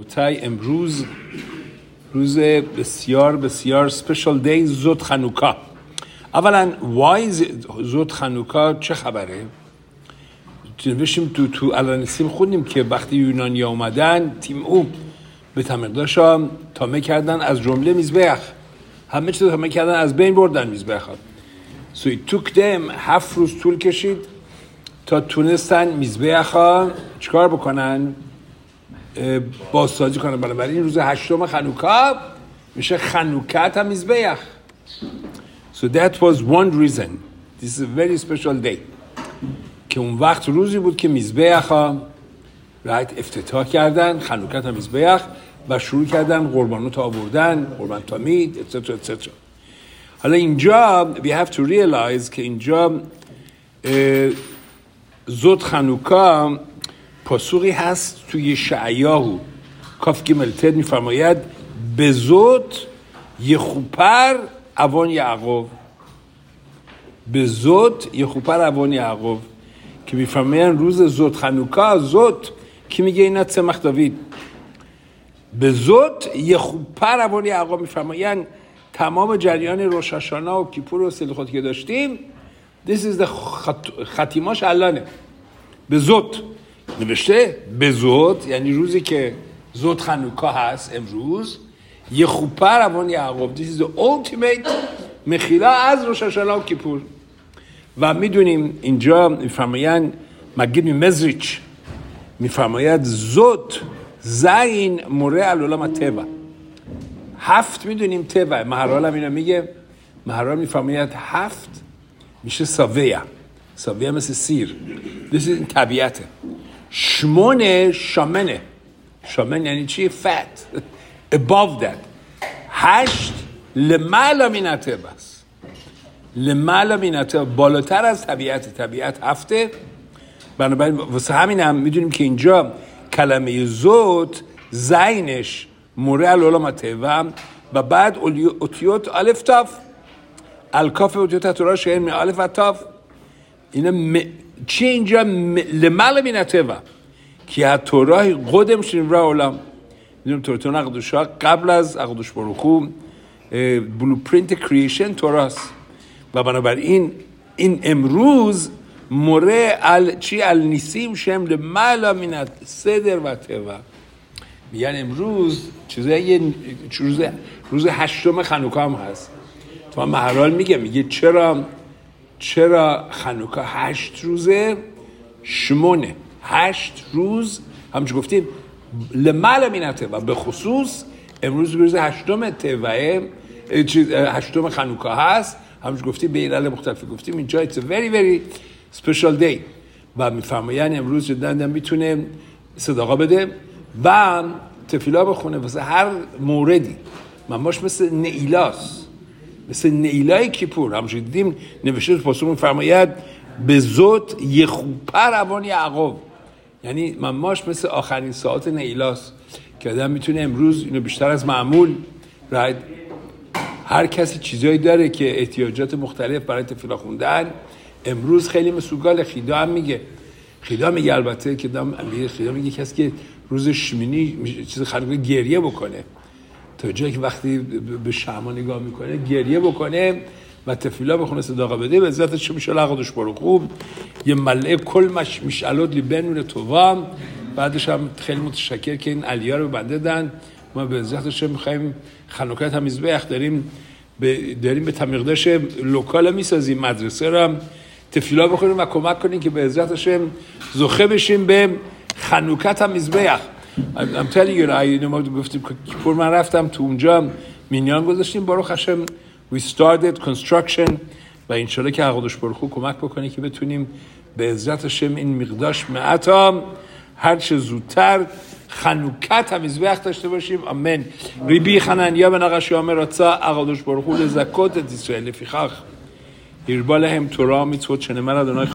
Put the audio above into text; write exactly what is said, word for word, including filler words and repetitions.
تای امروز روز بسیار بسیار سپیشال دی زود خانوکا. اولا وای زود خانوکا چه خبره؟ نوشتیم تو تو الانسیم خوندیم که وقتی یونانی اومدن تیم او به تمقداشا تامه کردن از جمله میزبخ، همه چیز تامه کردن از بین بردن میزبخ ها. So it took them هفت روز طول کشید تا تونستن میزبخ ها چکار بکنن؟ بازسازی کنن. بنابراین روز هشتم خانوکا میشه خانوکت میزبخ. So that was one reason. This is a very special day. که اون وقت روزی بود که میزبخ ها رایت افتتاح کردن خانوکت میزبخ و شروع کردن قربانات آوردن، قربان تامید etc etc. حالا اینجا we have to realize که اینجا زود خانوکا پاسخی هست توی یشعیاهو کاف گیمل تد میفرماید به زود یخوپر اوان یعقوب، به زود یخوپر اوان یعقوب، که میفرماین روز زود خانوکا. زود کی میگه؟ اینا سمخ داوید. به زود یخوپر اوان یعقوب میفرماین تمام جریان روش هاشانه و کیپور و سلیخوت که داشتیم this is the خط... ختیماش الانه. به زود نوشته به زود یعنی روزی که زود خانوکا هست امروز. یخوپر اوان یعقوب this is the ultimate مخیلا از روش هاشانه و کیپور. و میدونیم اینجا میفرماین مگید می مزریچ میفرماید زود زین موره الولام تبا. هفت میدونیم تبا، مهرال هم اینا میگه، مهرال میفرماید هفت میشه ساویا. ساویا مثل سیر، this is این طبیعته. شمونه شامنه، شامن یعنی چی؟ fat above that. هشت لمعلا من تبا است، لمعلا من تبا بالاتر از طبیعت. طبیعت هفته. بنابراین واسه همین هم میدونیم که اینجا کلمه زود زینش موره الولام تبا و بعد اوتیوت الف تاف الکاف اوتیوت تورا شهر می الف و تاف. اینا م... چی اینجا م... لمعلا من تبا که تورای قدم شنیم را علام. میدونیم تورتون اقدوشا قبل از اقدوش بروخو بلوپرینت کریشن توراست. و بنابراین این امروز موره ال چی ال نیسیم شم لمعلا من صدر و تبا. میگن امروز چیزای روز روز هشتم خانوکا هم هست. تو مهرال میگه میگه چرا چرا خانوکا هشت روزه؟ شمونه هشت روز همچون گفتیم لمعلا من تبا. به خصوص امروز روز هشتم تبا هشتم خانوکا هست. همچون گفتیم به علل مختلفی گفتیم اینجا it's a very very special day. و میفرماین امروز جدن میتونه صدقه بده و تفیلا بخونه واسه هر موردی. مماش مثل نیلاس، مثل نیلای کیپور. همچون دیدیم نوشته تو پاسخ میفرماید به زود یخوپر اوان یعقوب، یعنی مماش مثل آخرین ساعت نیلاس که آدم میتونه امروز اینو بیشتر از معمول راید. هر کسی چیزایی داره که احتیاجات مختلف برای تفیلا خوندن امروز خیلی مسوگال. خیدا هم میگه، خیدا میگه البته که دام میگه خیدا میگه کسی که روز شمینی چیز خانوکا گریه بکنه تا جایی که وقتی به شمع نگاه میکنه گریه بکنه و تفیلا بخونه صدقه بده به عزتش میشه لقدش برو خوب یه ملعه کل مش مشعلات لیبنون توام. بعدش هم خیلی متشکر که این علیا رو بنده دن. ما به عزتش میخوایم خانوکت هم میزبخ داریم به داریم به تمقداش لوکال میسازیم، مدرسه رو هم تفیلا بخونیم و کمک کنیم که به عزتش زخه بشیم به خانوکت هم میزبخ. I'm telling you right. ما گفتیم که پر من رفتم تو اونجا مینیان گذاشتیم بارو خشم we started construction و انشالله که حقدش برخو کمک بکنه که بتونیم به عزت شم این مقداش معتا هر چه زودتر خانوکت هم ازبخ داشته باشیم. آمین. ریبی خننیا به نقش یامراتسا حقدش برخو لزکات اسرائیل فیخاخ ایربال هم تورا میتوت چنمر ادونای